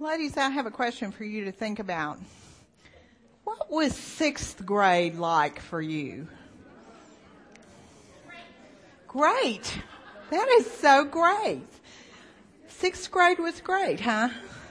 Ladies, I have a question for you to think about. What was 6th grade like for you? Great. That is so great. 6th grade was great, huh?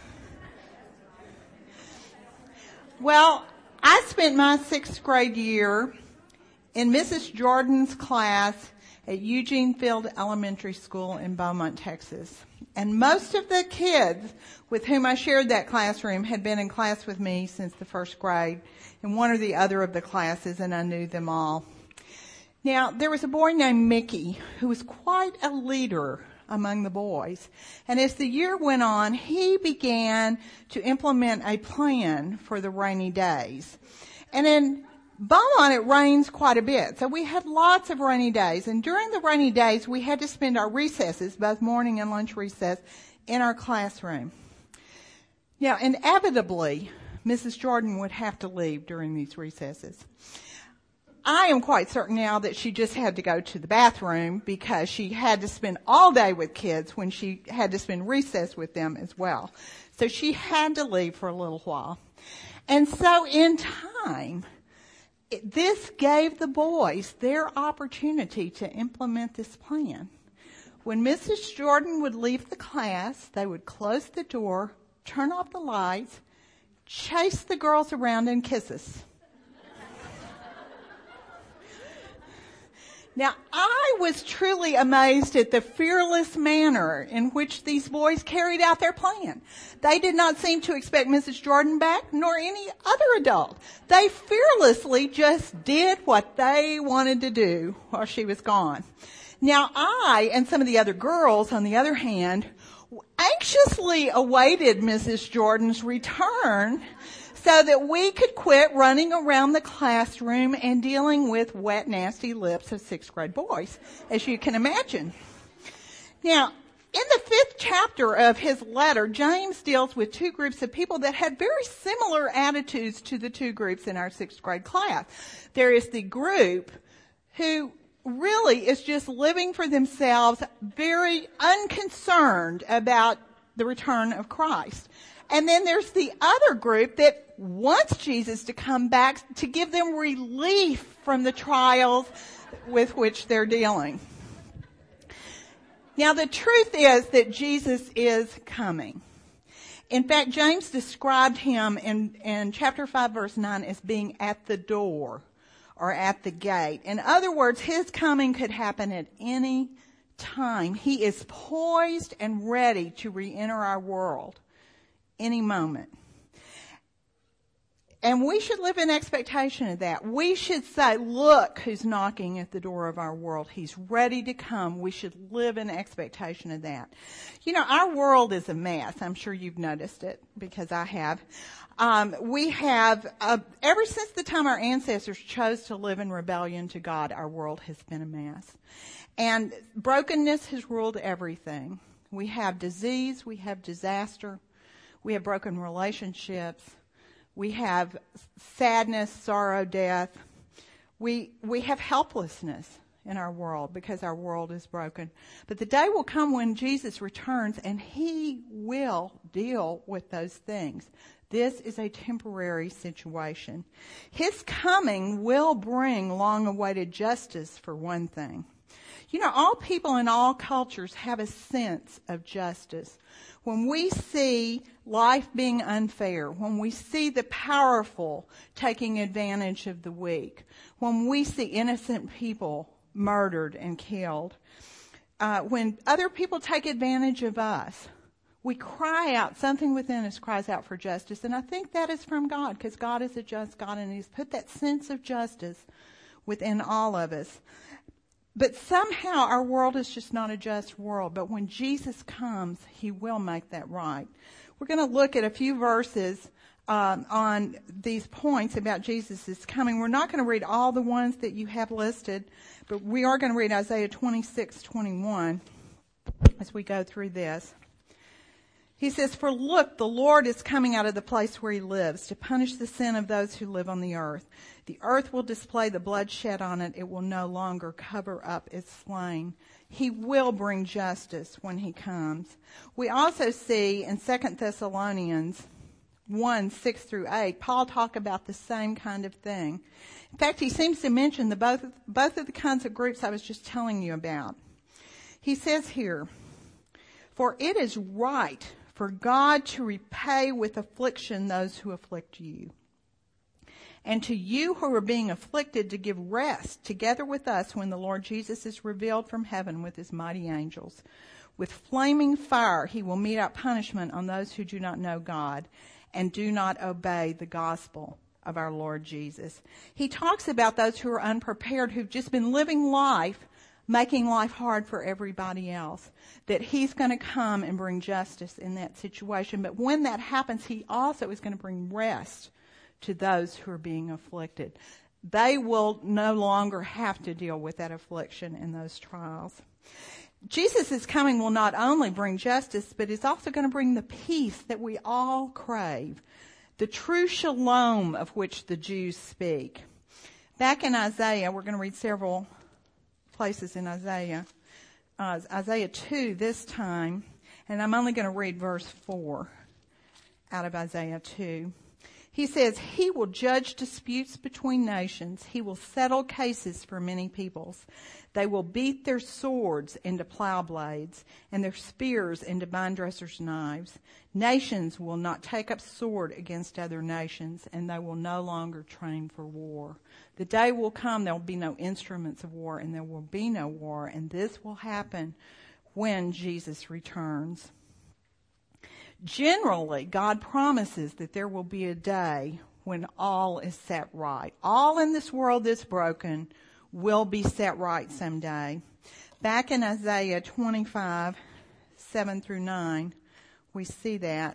Well, I spent my 6th grade year in Mrs. Jordan's class at Eugene Field Elementary School in Beaumont, Texas. And most of the kids with whom I shared that classroom had been in class with me since the 1st grade in one or the other of the classes, and I knew them all. Now, there was a boy named Mickey who was quite a leader among the boys. And as the year went on, he began to implement a plan for the rainy days. And in Beaumont, it rains quite a bit. So we had lots of rainy days. And during the rainy days, we had to spend our recesses, both morning and lunch recess, in our classroom. Now, inevitably, Mrs. Jordan would have to leave during these recesses. I am quite certain now that she just had to go to the bathroom because she had to spend all day with kids when she had to spend recess with them as well. So she had to leave for a little while. And so in time, this gave the boys their opportunity to implement this plan. When Mrs. Jordan would leave the class, they would close the door, turn off the lights, chase the girls around and kiss us. Now, I was truly amazed at the fearless manner in which these boys carried out their plan. They did not seem to expect Mrs. Jordan back, nor any other adult. They fearlessly just did what they wanted to do while she was gone. Now, I and some of the other girls, on the other hand, anxiously awaited Mrs. Jordan's return so that we could quit running around the classroom and dealing with wet, nasty lips of 6th grade boys, as you can imagine. Now, in the 5th chapter of his letter, James deals with 2 groups of people that had very similar attitudes to the 2 groups in our 6th grade class. There is the group who really is just living for themselves, very unconcerned about the return of Christ. And then there's the other group that wants Jesus to come back to give them relief from the trials with which they're dealing. Now, the truth is that Jesus is coming. In fact, James described him in chapter 5, verse 9 as being at the door or at the gate. In other words, his coming could happen at any time. He is poised and ready to re-enter our world any moment. And we should live in expectation of that. We should say, look who's knocking at the door of our world. He's ready to come. We should live in expectation of that. You know, our world is a mess. I'm sure you've noticed it because I have. We have, ever since the time our ancestors chose to live in rebellion to God, our world has been a mess. And brokenness has ruled everything. We have disease. We have disaster. We have broken relationships. We have sadness, sorrow, death. We have helplessness in our world because our world is broken. But the day will come when Jesus returns and he will deal with those things. This is a temporary situation. His coming will bring long-awaited justice, for one thing. You know, all people in all cultures have a sense of justice. When we see life being unfair, when we see the powerful taking advantage of the weak, when we see innocent people murdered and killed, when other people take advantage of us, we cry out, something within us cries out for justice. And I think that is from God, because God is a just God and he's put that sense of justice within all of us. But somehow our world is just not a just world. But when Jesus comes, he will make that right. We're going to look at a few verses on these points about Jesus' coming. We're not going to read all the ones that you have listed, but we are going to read Isaiah 26:21 as we go through this. He says, "For look, the Lord is coming out of the place where he lives to punish the sin of those who live on the earth. The earth will display the blood shed on it. It will no longer cover up its slain." He will bring justice when he comes. We also see in 2 Thessalonians 1, 6 through 8, Paul talk about the same kind of thing. In fact, he seems to mention both of the kinds of groups I was just telling you about. He says here, "For it is right for God to repay with affliction those who afflict you, and to you who are being afflicted to give rest together with us when the Lord Jesus is revealed from heaven with his mighty angels. With flaming fire he will mete out punishment on those who do not know God and do not obey the gospel of our Lord Jesus." He talks about those who are unprepared, who've just been living life, making life hard for everybody else, that he's going to come and bring justice in that situation. But when that happens, he also is going to bring rest to those who are being afflicted. They will no longer have to deal with that affliction and those trials. Jesus' coming will not only bring justice, but is also going to bring the peace that we all crave, the true shalom of which the Jews speak. Back in Isaiah, we're going to read several places in Isaiah. Isaiah 2 this time, and I'm only going to read verse 4 out of Isaiah 2. He says, "He will judge disputes between nations. He will settle cases for many peoples. They will beat their swords into plow blades and their spears into vine dressers' knives. Nations will not take up sword against other nations, and they will no longer train for war. The day will come, there will be no instruments of war, and there will be no war, and this will happen when Jesus returns." Generally, God promises that there will be a day when all is set right. All in this world that's broken will be set right someday. Back in Isaiah 25, 7 through 9, we see that.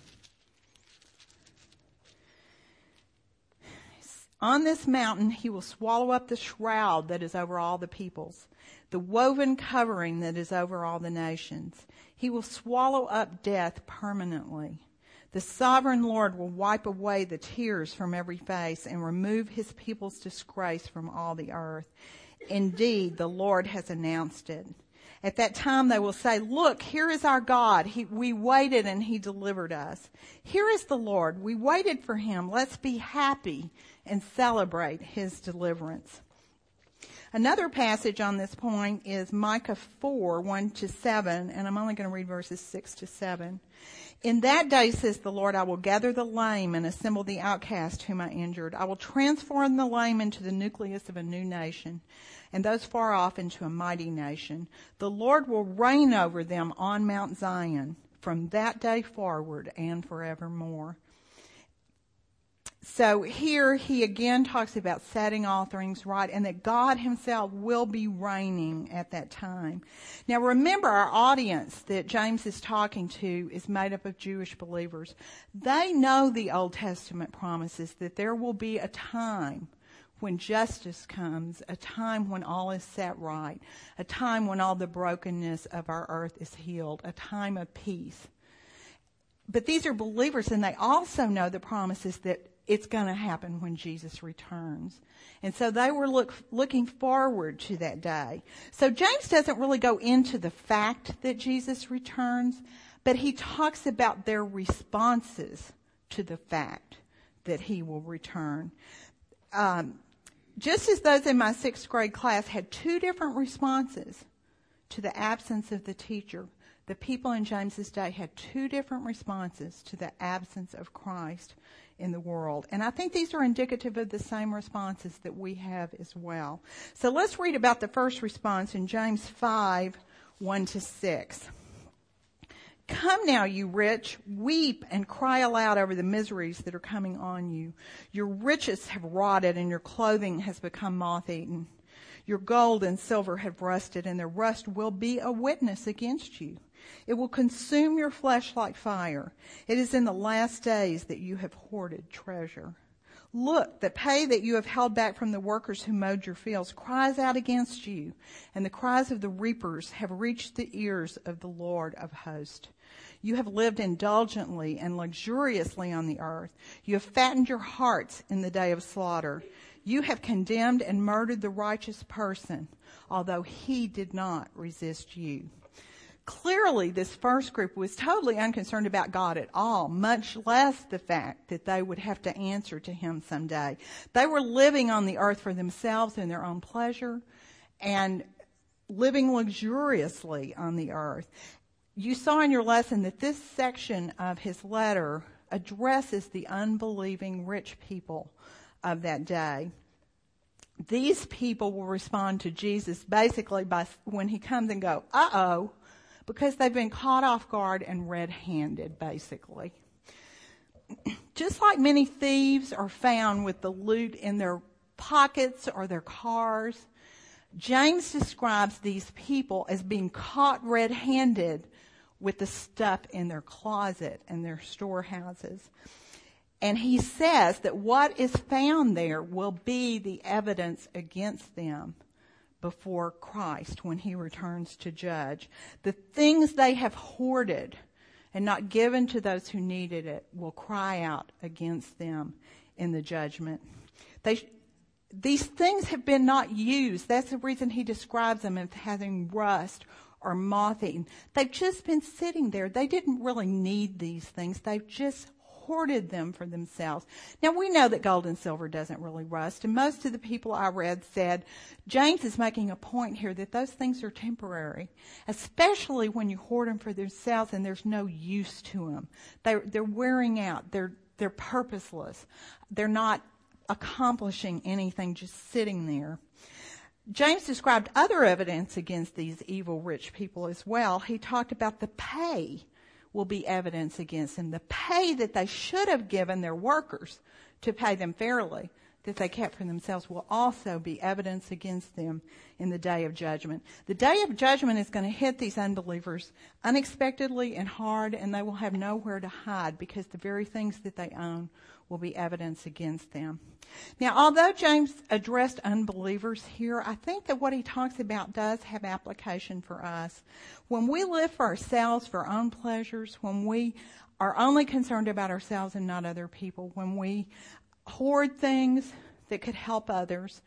"On this mountain he will swallow up the shroud that is over all the peoples, the woven covering that is over all the nations. He will swallow up death permanently. The sovereign Lord will wipe away the tears from every face and remove his people's disgrace from all the earth. Indeed, the Lord has announced it. At that time they will say, 'Look, here is our God. We waited and he delivered us. Here is the Lord. We waited for him. Let's be happy and celebrate his deliverance.'" Another passage on this point is Micah 4, 1 to 7, and I'm only going to read verses 6 to 7. "In that day, says the Lord, I will gather the lame and assemble the outcast whom I injured. I will transform the lame into the nucleus of a new nation, and those far off into a mighty nation. The Lord will reign over them on Mount Zion from that day forward and forevermore." So here he again talks about setting all things right and that God himself will be reigning at that time. Now remember, our audience that James is talking to is made up of Jewish believers. They know the Old Testament promises that there will be a time when justice comes, a time when all is set right, a time when all the brokenness of our earth is healed, a time of peace. But these are believers, and they also know the promises that it's going to happen when Jesus returns. And so they were looking forward to that day. So James doesn't really go into the fact that Jesus returns, but he talks about their responses to the fact that he will return. Just as those in my 6th grade class had 2 different responses to the absence of the teacher, the people in James's day had 2 different responses to the absence of Christ in the world. And I think these are indicative of the same responses that we have as well. So let's read about the first response in James 5, 1 to 6. "Come now, you rich, weep and cry aloud over the miseries that are coming on you. Your riches have rotted and your clothing has become moth-eaten. Your gold and silver have rusted, and their rust will be a witness against you. It will consume your flesh like fire. It is in the last days that you have hoarded treasure. Look, the pay that you have held back from the workers who mowed your fields cries out against you, and the cries of the reapers have reached the ears of the Lord of hosts. You have lived indulgently and luxuriously on the earth. You have fattened your hearts in the day of slaughter. You have condemned and murdered the righteous person, although he did not resist you. Clearly, this first group was totally unconcerned about God at all, much less the fact that they would have to answer to him someday. They were living on the earth for themselves and their own pleasure and living luxuriously on the earth. You saw in your lesson that this section of his letter addresses the unbelieving rich people of that day. These people will respond to Jesus basically by when he comes and go, uh-oh, because they've been caught off guard and red-handed, basically. Just like many thieves are found with the loot in their pockets or their cars, James describes these people as being caught red-handed with the stuff in their closet and their storehouses. And he says that what is found there will be the evidence against them before Christ when he returns to judge. The things they have hoarded and not given to those who needed it will cry out against them in the judgment. These things have been not used. That's the reason he describes them as having rust or moth-eaten. They've just been sitting there. They didn't really need these things. They've just hoarded them for themselves. Now, we know that gold and silver doesn't really rust, and most of the people I read said James is making a point here that those things are temporary, especially when you hoard them for themselves and there's no use to them. They're wearing out. They're purposeless. They're not accomplishing anything, just sitting there. James described other evidence against these evil rich people as well. He talked about the pay will be evidence against them. The pay that they should have given their workers to pay them fairly, that they kept for themselves, will also be evidence against them in the day of judgment. The day of judgment is going to hit these unbelievers unexpectedly and hard, and they will have nowhere to hide because the very things that they own will be evidence against them. Now, although James addressed unbelievers here, I think that what he talks about does have application for us. When we live for ourselves, for our own pleasures, when we are only concerned about ourselves and not other people, when we hoard things that could help others,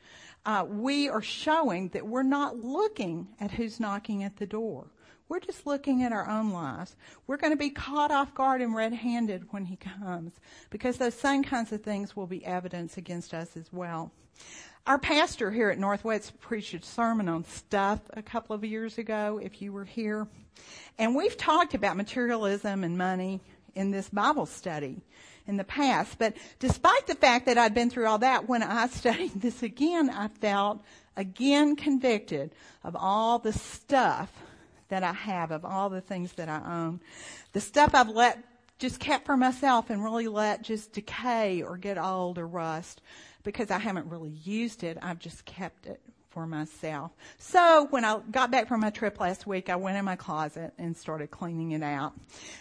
we are showing that we're not looking at who's knocking at the door. We're just looking at our own lives. We're going to be caught off guard and red-handed when he comes, because those same kinds of things will be evidence against us as well. Our pastor here at Northwest preached a sermon on stuff a couple of years ago, if you were here. And we've talked about materialism and money in this Bible study in the past. But despite the fact that I'd been through all that, when I studied this again, I felt again convicted of all the stuff that I have, of all the things that I own. The stuff I've just kept for myself and really let just decay or get old or rust because I haven't really used it. I've just kept it for myself. So when I got back from my trip last week, I went in my closet and started cleaning it out.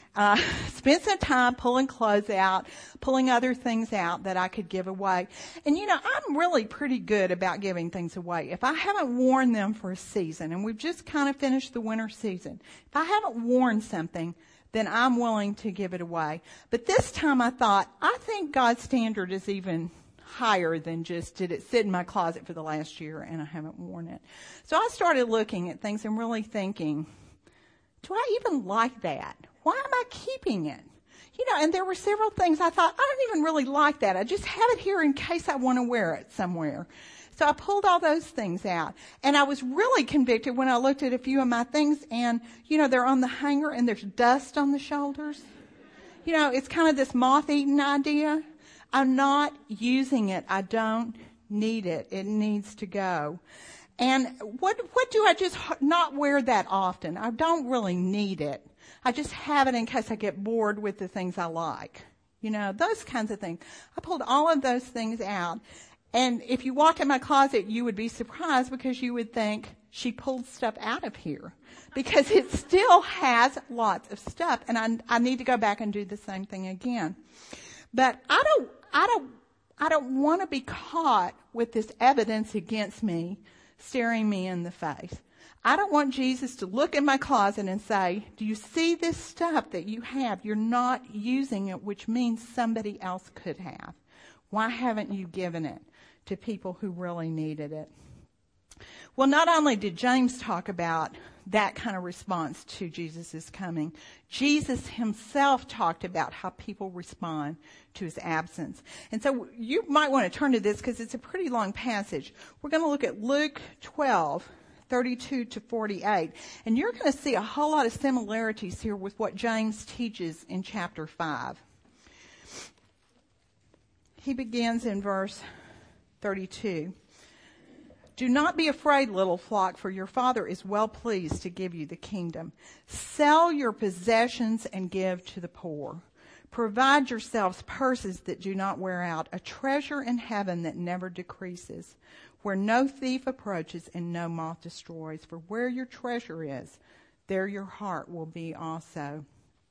Spent some time pulling clothes out, pulling other things out that I could give away. And I'm really pretty good about giving things away. If I haven't worn them for a season, and we've just kind of finished the winter season, if I haven't worn something, then I'm willing to give it away. But this time I thought, I think God's standard is even higher than just did it sit in my closet for the last year and I haven't worn it. So I started looking at things and really thinking, do I even like that? Why am I keeping it? And there were several things I thought, I don't even really like that. I just have it here in case I want to wear it somewhere. So I pulled all those things out. And I was really convicted when I looked at a few of my things and, they're on the hanger and there's dust on the shoulders. It's kind of this moth-eaten idea. I'm not using it. I don't need it. It needs to go. And what do I just not wear that often? I don't really need it. I just have it in case I get bored with the things I like. Those kinds of things. I pulled all of those things out. And if you walked in my closet, you would be surprised because you would think she pulled stuff out of here because it still has lots of stuff. And I need to go back and do the same thing again. But I don't want to be caught with this evidence against me staring me in the face. I don't want Jesus to look in my closet and say, do you see this stuff that you have? You're not using it, which means somebody else could have. Why haven't you given it to people who really needed it? Well, not only did James talk about that kind of response to Jesus' coming, Jesus himself talked about how people respond to his absence. And so you might want to turn to this because it's a pretty long passage. We're going to look at Luke 12:32 to 48. And you're going to see a whole lot of similarities here with what James teaches in chapter 5. He begins in verse 32. Do not be afraid, little flock, for your Father is well pleased to give you the kingdom. Sell your possessions and give to the poor. Provide yourselves purses that do not wear out, a treasure in heaven that never decreases, where no thief approaches and no moth destroys. For where your treasure is, there your heart will be also.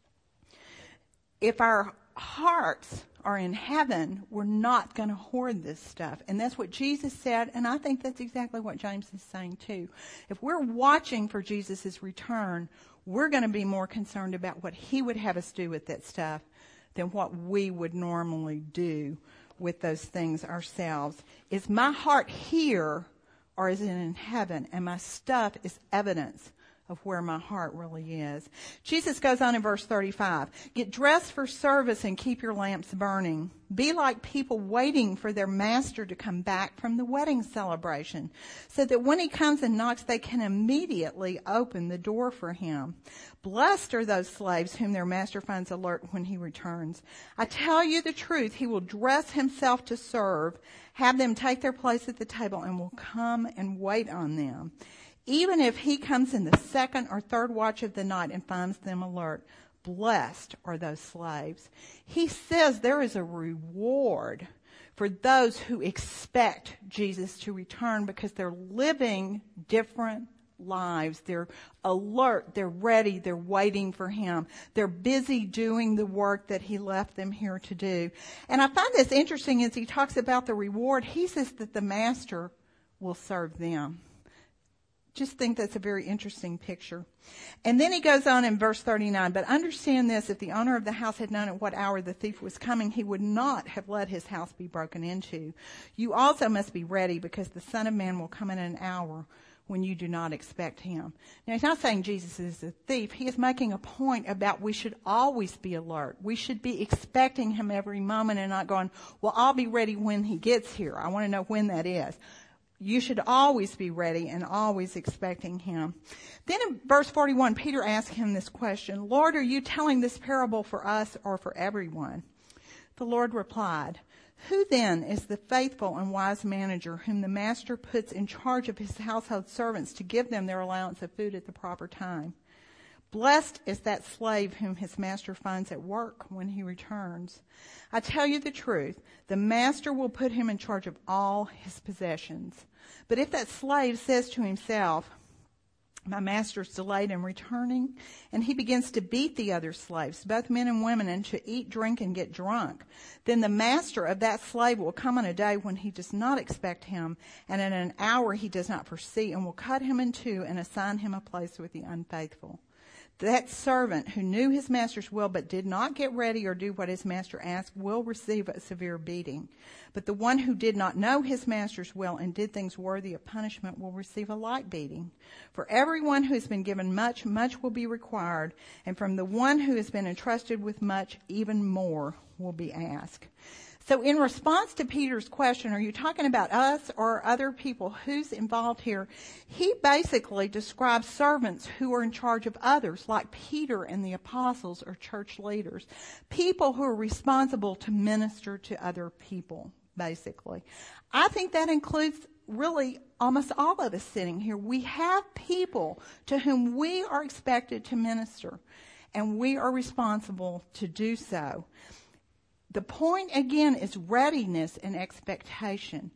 If our hearts are in heaven, we're not going to hoard this stuff. And that's what Jesus said, and I think that's exactly what James is saying too. If we're watching for Jesus' return, we're going to be more concerned about what he would have us do with that stuff than what we would normally do with those things ourselves. Is my heart here or is it in heaven? And my stuff is evidence of where my heart really is. Jesus goes on in verse 35. Get dressed for service and keep your lamps burning. Be like people waiting for their master to come back from the wedding celebration, so that when he comes and knocks, they can immediately open the door for him. Blessed are those slaves whom their master finds alert when he returns. I tell you the truth, he will dress himself to serve, have them take their place at the table, and will come and wait on them. Even if he comes in the second or third watch of the night and finds them alert, blessed are those slaves. He says there is a reward for those who expect Jesus to return because they're living different lives. They're alert, they're ready, they're waiting for him. They're busy doing the work that he left them here to do. And I find this interesting as he talks about the reward. He says that the master will serve them. Just think that's a very interesting picture. And then he goes on in verse 39, but understand this, if the owner of the house had known at what hour the thief was coming, he would not have let his house be broken into. You also must be ready, because the Son of Man will come in an hour when you do not expect him. Now, he's not saying Jesus is a thief. He is making a point about we should always be alert. We should be expecting him every moment and not going, well, I'll be ready when he gets here. I want to know when that is. You should always be ready and always expecting him. Then in verse 41, Peter asked him this question, Lord, are you telling this parable for us or for everyone? The Lord replied, who then is the faithful and wise manager whom the master puts in charge of his household servants to give them their allowance of food at the proper time? Blessed is that slave whom his master finds at work when he returns. I tell you the truth, the master will put him in charge of all his possessions. But if that slave says to himself, my master is delayed in returning, and he begins to beat the other slaves, both men and women, and to eat, drink, and get drunk, then the master of that slave will come on a day when he does not expect him, and in an hour he does not foresee, and will cut him in two and assign him a place with the unfaithful. That servant who knew his master's will but did not get ready or do what his master asked will receive a severe beating. But the one who did not know his master's will and did things worthy of punishment will receive a light beating. For everyone who has been given much, much will be required, and from the one who has been entrusted with much, even more will be asked. So in response to Peter's question, are you talking about us or other people? Who's involved here? He basically describes servants who are in charge of others, like Peter and the apostles or church leaders. People who are responsible to minister to other people, basically. I think that includes really almost all of us sitting here. We have people to whom we are expected to minister, and we are responsible to do so. The point, again, is readiness and expectation.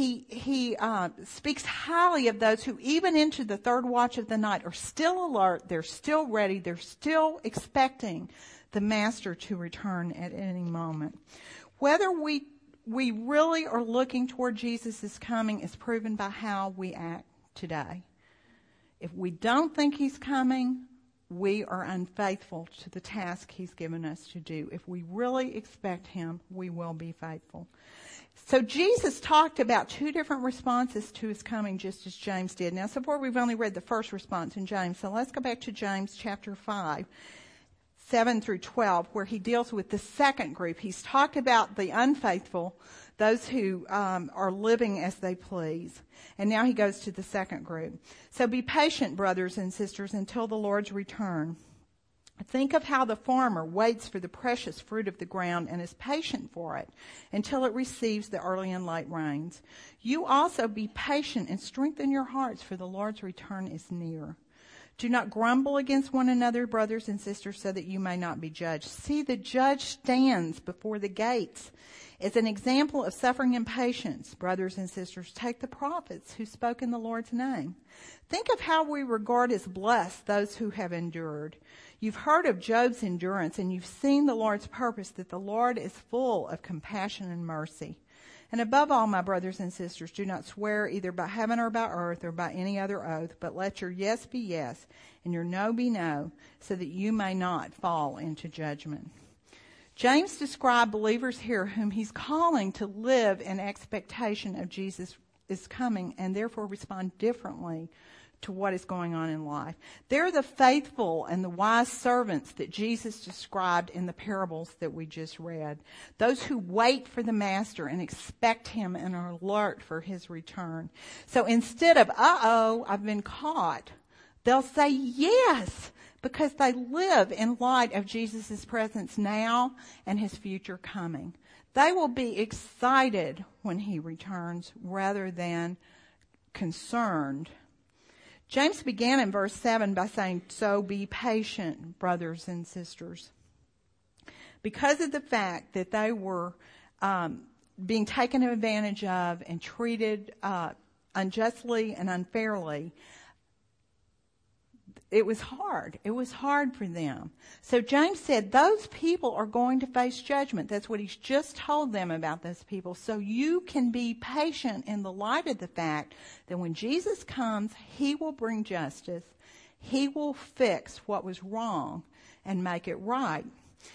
He speaks highly of those who, even into the third watch of the night, are still alert, they're still ready, they're still expecting the master to return at any moment. Whether we really are looking toward Jesus' coming is proven by how we act today. If we don't think he's coming, we are unfaithful to the task he's given us to do. If we really expect him, we will be faithful. So Jesus talked about two different responses to his coming, just as James did. Now, so far we've only read the first response in James. So let's go back to James chapter 5, 7 through 12, where he deals with the second group. He's talked about the unfaithful, those who are living as they please. And now he goes to the second group. So be patient, brothers and sisters, until the Lord's return. Think of how the farmer waits for the precious fruit of the ground and is patient for it until it receives the early and late rains. You also be patient and strengthen your hearts, for the Lord's return is near. Do not grumble against one another, brothers and sisters, so that you may not be judged. See, the judge stands before the gates. As an example of suffering and patience, brothers and sisters, take the prophets who spoke in the Lord's name. Think of how we regard as blessed those who have endured. You've heard of Job's endurance, and you've seen the Lord's purpose, that the Lord is full of compassion and mercy. And above all, my brothers and sisters, do not swear either by heaven or by earth or by any other oath, but let your yes be yes and your no be no, so that you may not fall into judgment. James described believers here whom he's calling to live in expectation of Jesus is coming and therefore respond differently to what is going on in life. They're the faithful and the wise servants that Jesus described in the parables that we just read. Those who wait for the master and expect him and are alert for his return. So instead of, I've been caught, they'll say yes, because they live in light of Jesus' presence now and his future coming. They will be excited when he returns rather than concerned. James began in verse 7 by saying, so be patient, brothers and sisters. Because of the fact that they were being taken advantage of and treated unjustly and unfairly, it was hard. It was hard for them. So James said those people are going to face judgment. That's what he's just told them about those people. So you can be patient in the light of the fact that when Jesus comes, he will bring justice. He will fix what was wrong and make it right.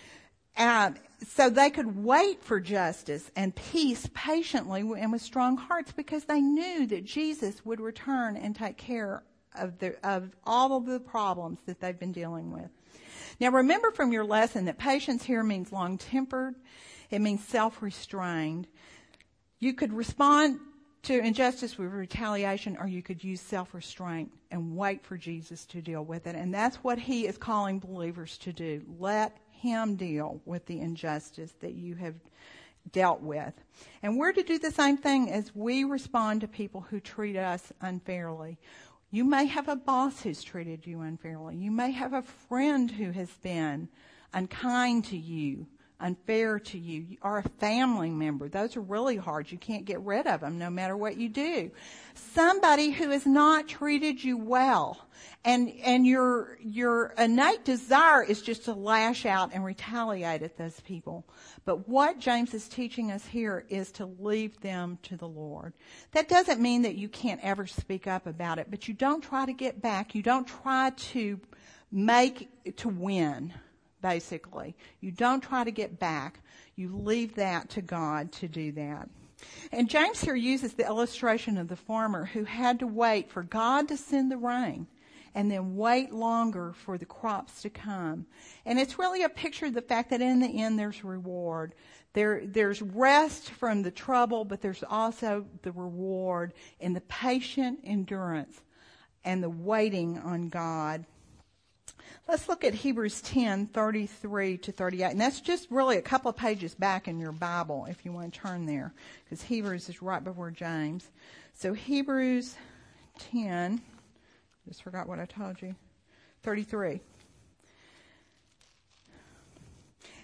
So they could wait for justice and peace patiently and with strong hearts, because they knew that Jesus would return and take care of all of the problems that they've been dealing with. Now remember from your lesson that patience here means long-tempered. It means self-restrained. You could respond to injustice with retaliation, or you could use self-restraint and wait for Jesus to deal with it. And that's what he is calling believers to do. Let him deal with the injustice that you have dealt with. And we're to do the same thing as we respond to people who treat us unfairly. You may have a boss who's treated you unfairly. You may have a friend who has been unkind to you, unfair to you, or a family member. Those are really hard. You can't get rid of them no matter what you do. Somebody who has not treated you well, and your innate desire is just to lash out and retaliate at those people. But what James is teaching us here is to leave them to the Lord. That doesn't mean that you can't ever speak up about it, but you don't try to get back. You don't try to win. Basically, you don't try to get back. You leave that to God to do that. And James here uses the illustration of the farmer who had to wait for God to send the rain and then wait longer for the crops to come. And it's really a picture of the fact that in the end there's reward. There's rest from the trouble, but there's also the reward in the patient endurance and the waiting on God. Let's look at Hebrews 10:33 to 38. And that's just really a couple of pages back in your Bible if you want to turn there, because Hebrews is right before James. So Hebrews 10, just forgot what I told you, 33.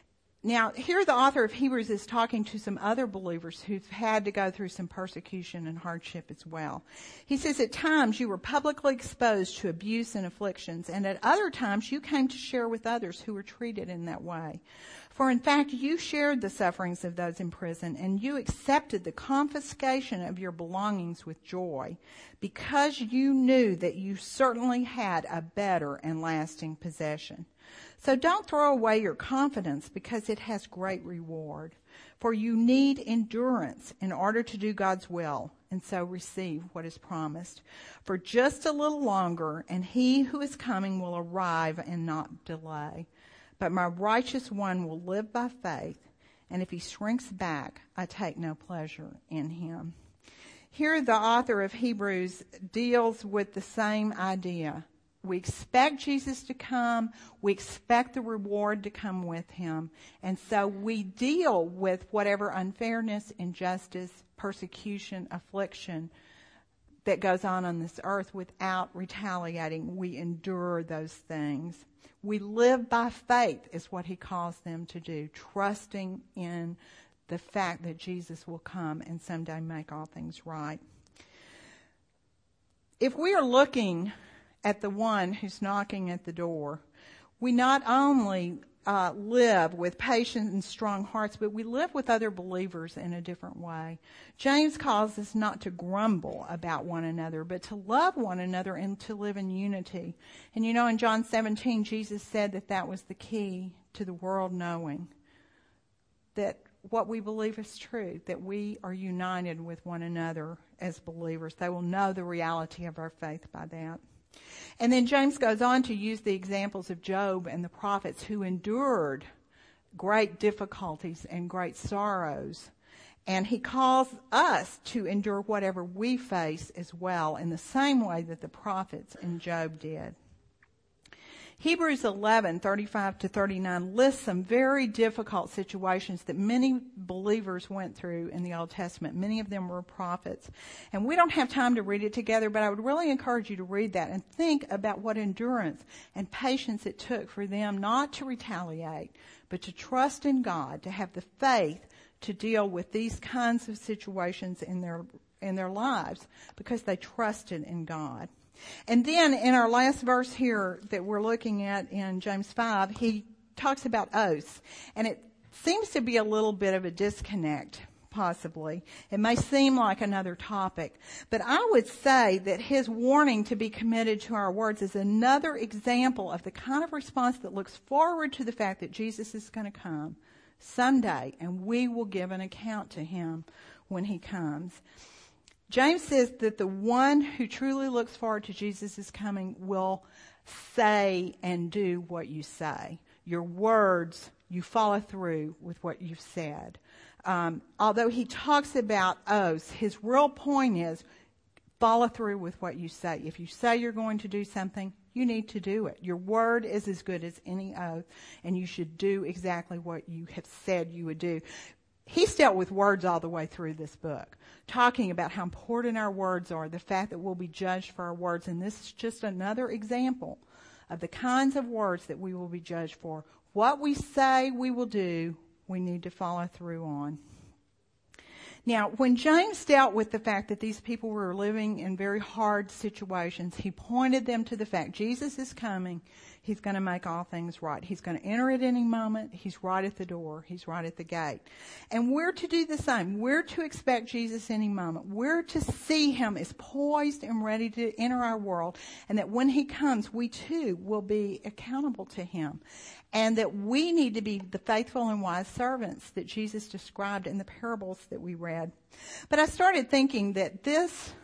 Now, here the author of Hebrews is talking to some other believers who've had to go through some persecution and hardship as well. He says, at times you were publicly exposed to abuse and afflictions, and at other times you came to share with others who were treated in that way. For in fact, you shared the sufferings of those in prison, and you accepted the confiscation of your belongings with joy, because you knew that you certainly had a better and lasting possession. So don't throw away your confidence, because it has great reward. For you need endurance in order to do God's will, and so receive what is promised. For just a little longer, and he who is coming will arrive and not delay. But my righteous one will live by faith, and if he shrinks back, I take no pleasure in him. Here the author of Hebrews deals with the same idea. We expect Jesus to come. We expect the reward to come with him. And so we deal with whatever unfairness, injustice, persecution, affliction that goes on this earth without retaliating. We endure those things. We live by faith is what he calls them to do, trusting in the fact that Jesus will come and someday make all things right. If we are looking at the one who's knocking at the door, we not only live with patient and strong hearts, but we live with other believers in a different way. James calls us not to grumble about one another, but to love one another and to live in unity. And you know, in John 17, Jesus said that that was the key to the world knowing that what we believe is true, that we are united with one another as believers. They will know the reality of our faith by that. And then James goes on to use the examples of Job and the prophets who endured great difficulties and great sorrows. And he calls us to endure whatever we face as well in the same way that the prophets and Job did. Hebrews 11:35-39 lists some very difficult situations that many believers went through in the Old Testament. Many of them were prophets. And we don't have time to read it together, but I would really encourage you to read that and think about what endurance and patience it took for them not to retaliate, but to trust in God, to have the faith to deal with these kinds of situations in their lives because they trusted in God. And then in our last verse here that we're looking at in James 5, he talks about oaths. And it seems to be a little bit of a disconnect, possibly. It may seem like another topic. But I would say that his warning to be committed to our words is another example of the kind of response that looks forward to the fact that Jesus is going to come someday, and we will give an account to him when he comes. James says that the one who truly looks forward to Jesus' coming will say and do what you say. Your words, you follow through with what you've said. Although he talks about oaths, his real point is follow through with what you say. If you say you're going to do something, you need to do it. Your word is as good as any oath, and you should do exactly what you have said you would do. He's dealt with words all the way through this book, talking about how important our words are, the fact that we'll be judged for our words. And this is just another example of the kinds of words that we will be judged for. What we say we will do, we need to follow through on. Now, when James dealt with the fact that these people were living in very hard situations, he pointed them to the fact Jesus is coming. He's going to make all things right. He's going to enter at any moment. He's right at the door. He's right at the gate. And we're to do the same. We're to expect Jesus any moment. We're to see him as poised and ready to enter our world, and that when he comes, we too will be accountable to him. And that we need to be the faithful and wise servants that Jesus described in the parables that we read. But I started thinking that this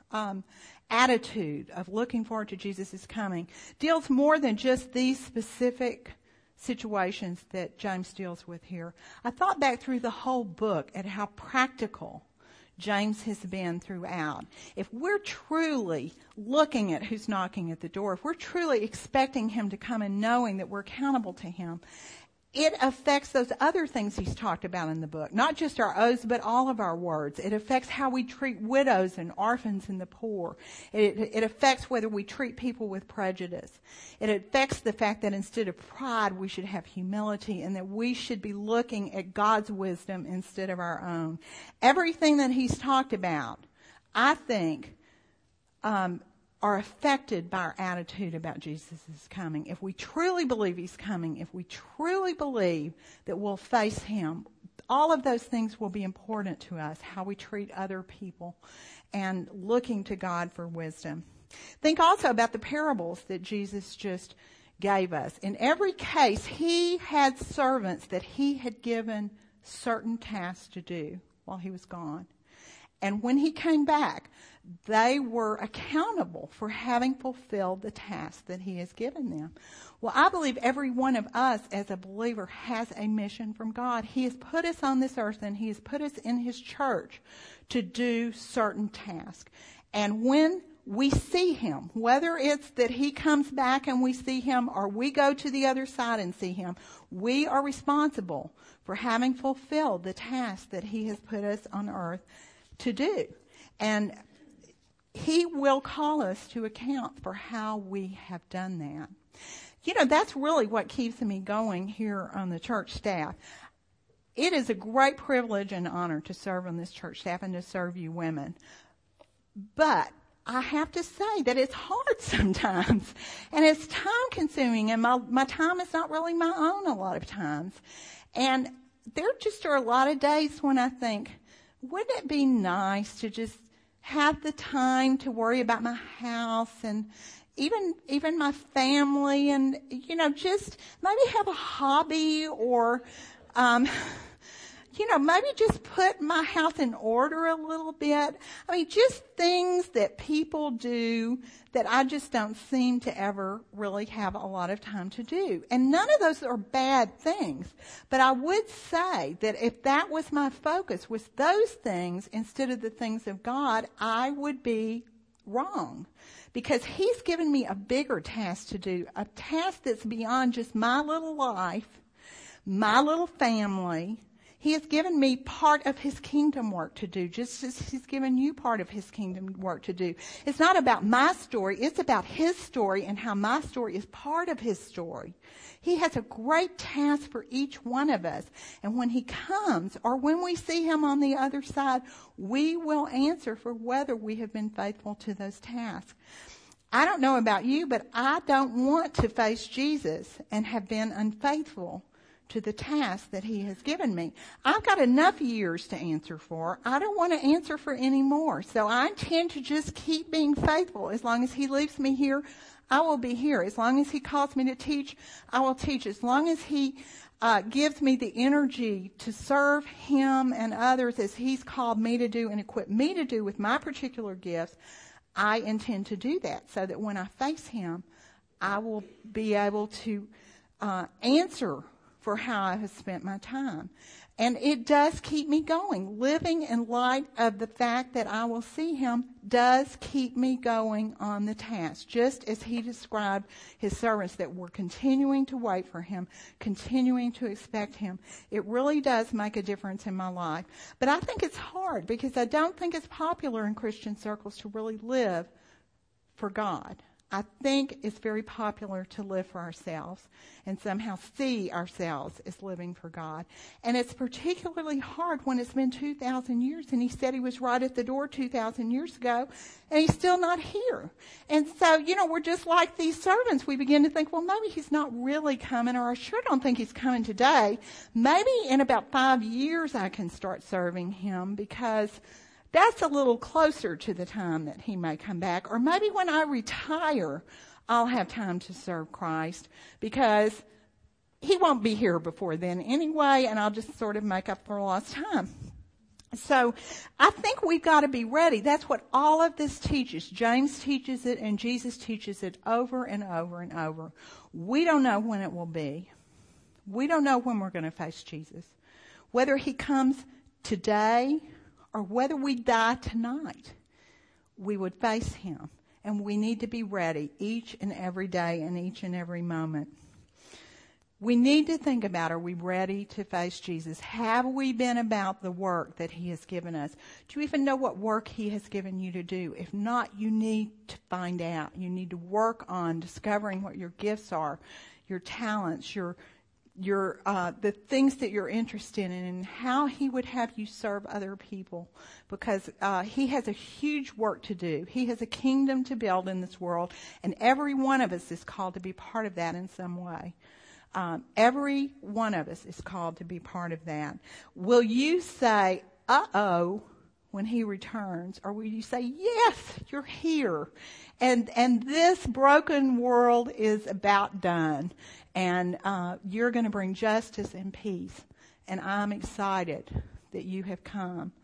attitude of looking forward to Jesus' coming deals more than just these specific situations that James deals with here. I thought back through the whole book at how practical James has been throughout. If we're truly looking at who's knocking at the door, if we're truly expecting him to come and knowing that we're accountable to him, it affects those other things he's talked about in the book. Not just our oaths, but all of our words. It affects how we treat widows and orphans and the poor. It affects whether we treat people with prejudice. It affects the fact that instead of pride, we should have humility, and that we should be looking at God's wisdom instead of our own. Everything that he's talked about, I think, are affected by our attitude about Jesus' coming. If we truly believe he's coming, if we truly believe that we'll face him, all of those things will be important to us, how we treat other people, and looking to God for wisdom. Think also about the parables that Jesus just gave us. In every case, he had servants that he had given certain tasks to do while he was gone. And when he came back, they were accountable for having fulfilled the task that he has given them. Well, I believe every one of us as a believer has a mission from God. He has put us on this earth and he has put us in his church to do certain tasks. And when we see him, whether it's that he comes back and we see him or we go to the other side and see him, we are responsible for having fulfilled the task that he has put us on earth to do. And he will call us to account for how we have done that. You know, that's really what keeps me going here on the church staff. It is a great privilege and honor to serve on this church staff and to serve you women. But I have to say that it's hard sometimes. And it's time consuming, and my time is not really my own a lot of times. And there just are a lot of days when I think, wouldn't it be nice to just have the time to worry about my house and even my family, and, you know, just maybe have a hobby, or, you know, maybe just put my house in order a little bit. I mean, just things that people do that I just don't seem to ever really have a lot of time to do. And none of those are bad things. But I would say that if that was my focus, was those things instead of the things of God, I would be wrong. Because he's given me a bigger task to do, a task that's beyond just my little life, my little family. He has given me part of his kingdom work to do, just as he's given you part of his kingdom work to do. It's not about my story. It's about his story and how my story is part of his story. He has a great task for each one of us. And when he comes, or when we see him on the other side, we will answer for whether we have been faithful to those tasks. I don't know about you, but I don't want to face Jesus and have been unfaithful to the task that he has given me. I've got enough years to answer for. I don't want to answer for any more. So I intend to just keep being faithful. As long as he leaves me here, I will be here. As long as he calls me to teach, I will teach. As long as he gives me the energy to serve him and others as he's called me to do and equipped me to do with my particular gifts, I intend to do that, so that when I face him, I will be able to answer for how I have spent my time. And it does keep me going. Living in light of the fact that I will see him does keep me going on the task, just as he described his servants that were continuing to wait for him, continuing to expect him. It really does make a difference in my life. But I think it's hard, because I don't think it's popular in Christian circles to really live for God. I think it's very popular to live for ourselves and somehow see ourselves as living for God. And it's particularly hard when it's been 2,000 years, and he said he was right at the door 2,000 years ago, and he's still not here. And so, you know, we're just like these servants. We begin to think, well, maybe he's not really coming, or I sure don't think he's coming today. Maybe in about 5 years I can start serving him, because that's a little closer to the time that he may come back. Or maybe when I retire, I'll have time to serve Christ, because he won't be here before then anyway, and I'll just sort of make up for lost time. So I think we've got to be ready. That's what all of this teaches. James teaches it, and Jesus teaches it over and over and over. We don't know when it will be. We don't know when we're going to face Jesus. Whether he comes today or whether we die tonight, we would face him. And we need to be ready each and every day and each and every moment. We need to think about, are we ready to face Jesus? Have we been about the work that he has given us? Do you even know what work he has given you to do? If not, you need to find out. You need to work on discovering what your gifts are, your talents, the things that you're interested in, and how he would have you serve other people, because he has a huge work to do. He has a kingdom to build in this world, and every one of us is called to be part of that in some way. Every one of us is called to be part of that. Will you say, uh-oh, when he returns, or will you say, yes, you're here, and this broken world is about done, and you're going to bring justice and peace, and I'm excited that you have come.